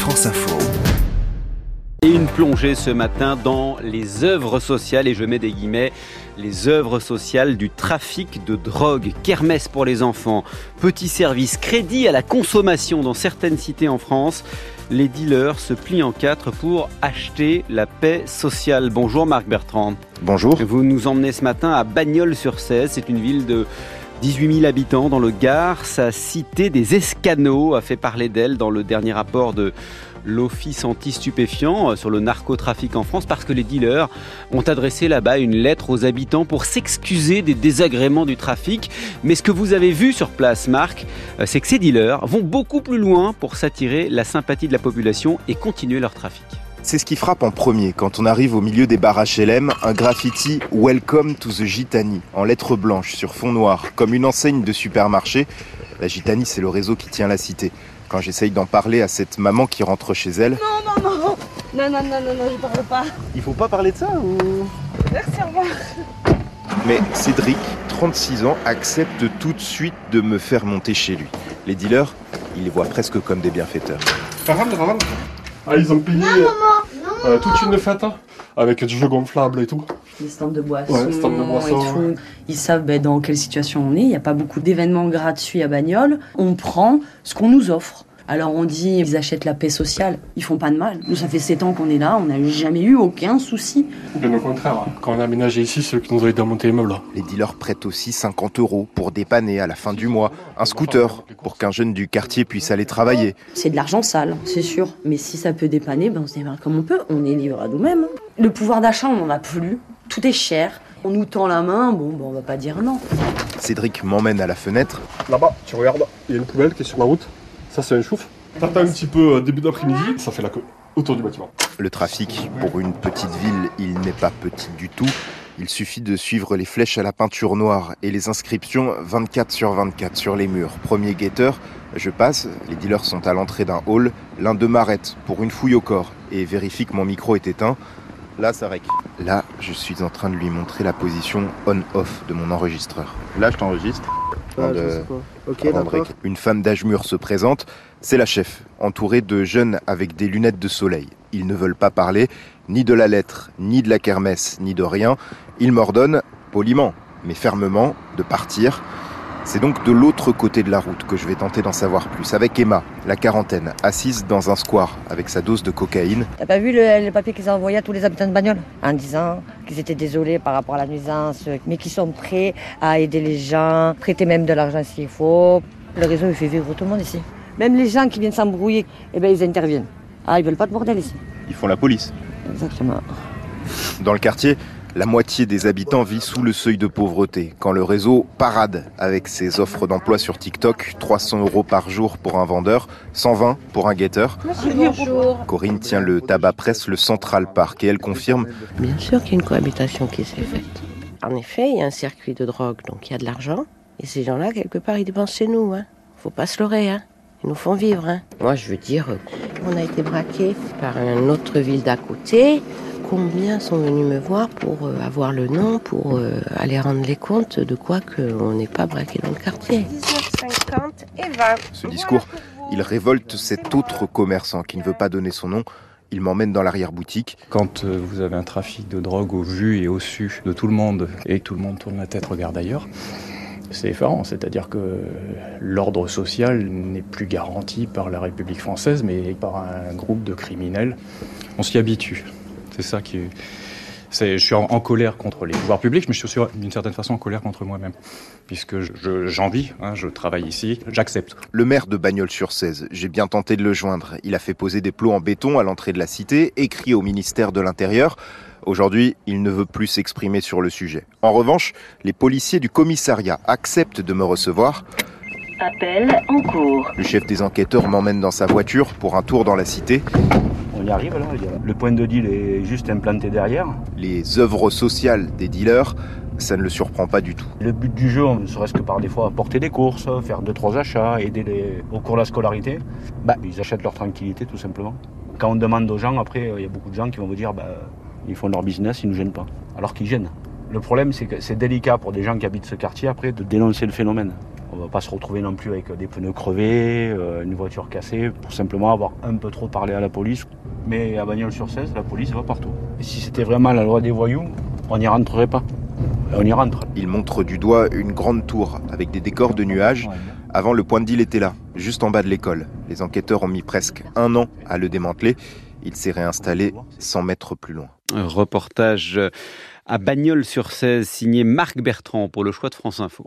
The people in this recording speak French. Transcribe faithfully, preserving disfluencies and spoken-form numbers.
France Info. Et une plongée ce matin dans les œuvres sociales, et je mets des guillemets, les œuvres sociales du trafic de drogue. Kermesse pour les enfants, petits services, crédit à la consommation dans certaines cités en France. Les dealers se plient en quatre pour acheter la paix sociale. Bonjour Marc Bertrand. Bonjour. Vous nous emmenez ce matin à Bagnols-sur-Cèze. C'est une ville de dix-huit mille habitants dans le Gard. Sa cité des escaneaux a fait parler d'elle dans le dernier rapport de l'Office anti-stupéfiants sur le narcotrafic en France, parce que les dealers ont adressé là-bas une lettre aux habitants pour s'excuser des désagréments du trafic. Mais ce que vous avez vu sur place, Marc, c'est que ces dealers vont beaucoup plus loin pour s'attirer la sympathie de la population et continuer leur trafic. C'est ce qui frappe en premier quand on arrive au milieu des bars H L M, un graffiti « Welcome to the Gitani » en lettres blanches sur fond noir, comme une enseigne de supermarché. La Gitani, c'est le réseau qui tient la cité. Quand j'essaye d'en parler à cette maman qui rentre chez elle... Non, non, non, non, non, non, non, non, je parle pas. Il faut pas parler de ça ou... Merci, au revoir. Mais Cédric, trente-six ans, accepte tout de suite de me faire monter chez lui. Les dealers, il les voit presque comme des bienfaiteurs. Ah, ils ont payé non, maman, non, euh, toute une fête, hein, avec du jeu gonflable et tout. Les stands de boissons, ouais, stands de boissons et tout. Ils savent ben, dans quelle situation on est. Il n'y a pas beaucoup d'événements gratuits à Bagnols. On prend ce qu'on nous offre. Alors on dit, ils achètent la paix sociale. Ils font pas de mal. Nous, ça fait sept ans qu'on est là. On n'a jamais eu aucun souci. Bien au contraire. Quand on a aménagé ici, c'est eux qui nous ont aidé à monter les meubles. Les dealers prêtent aussi cinquante euros pour dépanner à la fin du mois un scooter pour qu'un jeune du quartier puisse aller travailler. C'est de l'argent sale, c'est sûr. Mais si ça peut dépanner, ben on se démarre comme on peut. On est libre à nous-mêmes. Le pouvoir d'achat, on n'en a plus. Tout est cher. On nous tend la main, bon, ben on va pas dire non. Cédric m'emmène à la fenêtre. Là-bas, tu regardes, il y a une poubelle qui est sur la route. Ça, c'est un chouf. T'attends un petit peu début d'après-midi, ça fait la queue autour du bâtiment. Le trafic, pour une petite ville, il n'est pas petit du tout. Il suffit de suivre les flèches à la peinture noire et les inscriptions vingt-quatre sur vingt-quatre sur les murs. Premier guetteur, je passe, les dealers sont à l'entrée d'un hall. L'un d'eux m'arrête pour une fouille au corps et vérifie que mon micro est éteint. Là, ça rec. Là, je suis en train de lui montrer la position on-off de mon enregistreur. Là, je t'enregistre. Ah, de... je sais pas. Ok, d'accord. Une femme d'âge mûr se présente. C'est la chef, entourée de jeunes avec des lunettes de soleil. Ils ne veulent pas parler ni de la lettre, ni de la kermesse, ni de rien. Ils m'ordonnent, poliment, mais fermement, de partir. C'est donc de l'autre côté de la route que je vais tenter d'en savoir plus, avec Emma, la quarantaine, assise dans un square avec sa dose de cocaïne. T'as pas vu le, le papier qu'ils ont envoyé à tous les habitants de Bagnols en disant qu'ils étaient désolés par rapport à la nuisance, mais qu'ils sont prêts à aider les gens, prêter même de l'argent s'il faut. Le réseau, il fait vivre tout le monde ici. Même les gens qui viennent s'embrouiller, eh ben, ils interviennent. Ah, ils veulent pas de bordel ici. Ils font la police. Exactement. Dans le quartier, la moitié des habitants vit sous le seuil de pauvreté. Quand le réseau parade avec ses offres d'emploi sur TikTok, trois cents euros par jour pour un vendeur, cent vingt pour un guetteur. Bonjour. Corinne tient le tabac presse, le Central Park, et elle confirme. Bien sûr qu'il y a une cohabitation qui s'est faite. En effet, il y a un circuit de drogue, donc il y a de l'argent. Et ces gens-là, quelque part, ils dépensent chez nous. Hein. Faut pas se leurrer, hein. Ils nous font vivre. Hein. Moi, je veux dire, on a été braqués par une autre ville d'à côté. Combien sont venus me voir pour euh, avoir le nom, pour euh, aller rendre les comptes de quoi qu'on n'est pas braqué dans le quartier. dix-neuf cinquante et vingt. Ce discours, il révolte cet autre commerçant qui ne veut pas donner son nom. Il m'emmène dans l'arrière-boutique. Quand euh, vous avez un trafic de drogue au vu et au su de tout le monde, et que tout le monde tourne la tête, regarde ailleurs, c'est effarant. C'est-à-dire que l'ordre social n'est plus garanti par la République française, mais par un groupe de criminels. On s'y habitue. C'est ça qui est... C'est, je suis en, en colère contre les pouvoirs publics, mais je suis aussi d'une certaine façon en colère contre moi-même. Puisque je, j'en vis, hein, je travaille ici, j'accepte. Le maire de Bagnols-sur-Cèze, j'ai bien tenté de le joindre. Il a fait poser des plots en béton à l'entrée de la cité, écrit au ministère de l'Intérieur. Aujourd'hui, il ne veut plus s'exprimer sur le sujet. En revanche, les policiers du commissariat acceptent de me recevoir. Appel en cours. Le chef des enquêteurs m'emmène dans sa voiture pour un tour dans la cité. On y arrive là, le point de deal est juste implanté derrière. Les œuvres sociales des dealers, ça ne le surprend pas du tout. Le but du jeu, ne serait-ce que par des fois porter des courses, faire deux trois achats, aider les... au cours de la scolarité, bah, ils achètent leur tranquillité tout simplement. Quand on demande aux gens, après, il y a beaucoup de gens qui vont vous dire bah, ils font leur business, ils ne nous gênent pas. Alors qu'ils gênent. Le problème, c'est que c'est délicat pour des gens qui habitent ce quartier après de dénoncer le phénomène. On ne va pas se retrouver non plus avec des pneus crevés, euh, une voiture cassée, pour simplement avoir un peu trop parlé à la police. Mais à Bagnols-sur-Cèze, la police va partout. Et si c'était vraiment la loi des voyous, on n'y rentrerait pas. Et on y rentre. Il montre du doigt une grande tour avec des décors de nuages. Avant, le point de deal était là, juste en bas de l'école. Les enquêteurs ont mis presque un an à le démanteler. Il s'est réinstallé cent mètres plus loin. Un reportage à Bagnols-sur-Cèze signé Marc Bertrand pour le Choix de France Info.